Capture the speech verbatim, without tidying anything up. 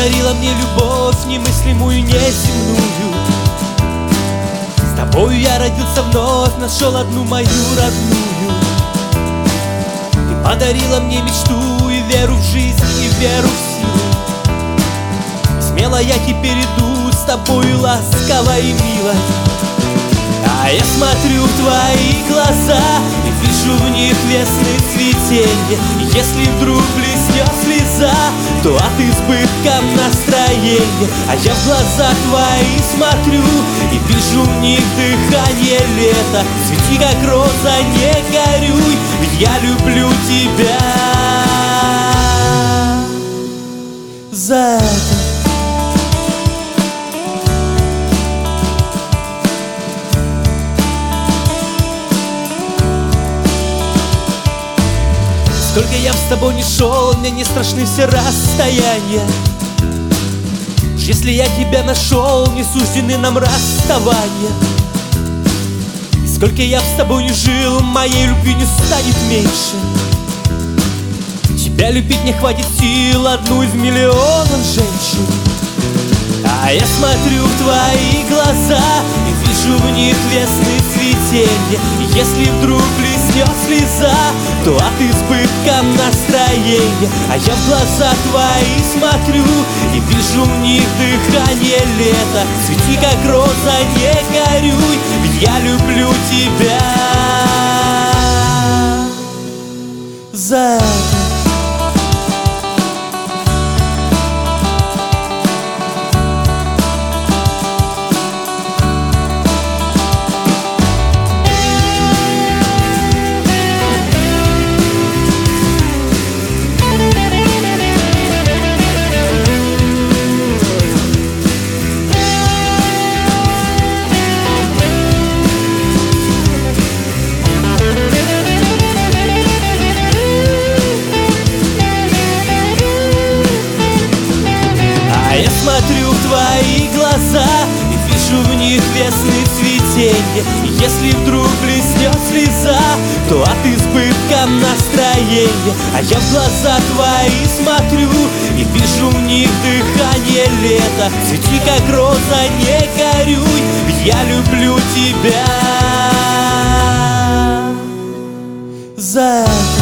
подарила мне любовь немыслимую, неземную. С тобою я родился вновь, нашел одну мою родную. Ты подарила мне мечту и веру в жизнь, и веру в силу. И смело я теперь иду с тобою ласково и мило. А я смотрю в твои глаза и вижу в них весны цветенье. И если вдруг блеснет слеза, то от избытка настроения. А я в глаза твои смотрю и вижу в них дыхание лета. Свети, как роза, не горюй, ведь я люблю тебя за это. Сколько я с тобой не шел, мне не страшны все расстояния. Уж если я тебя нашел, не суждены нам расставания. И сколько я с тобой не жил, моей любви не станет меньше. Тебя любить не хватит сил, одну из миллионов женщин. А я смотрю в твои глаза и вижу в них весны цветенье. И если вдруг блеснет слеза, то от избытка настроения. А я в глаза твои смотрю и вижу в них дыхание лета. Свети, как роза, не горюй, ведь я люблю тебя за это. Смотрю в твои глаза и вижу в них весны цветенье. И если вдруг блеснет слеза, то от избытка настроения. А я в глаза твои смотрю и вижу в них дыхание лета. Свети, как роза, не горюй, ведь я люблю тебя за это.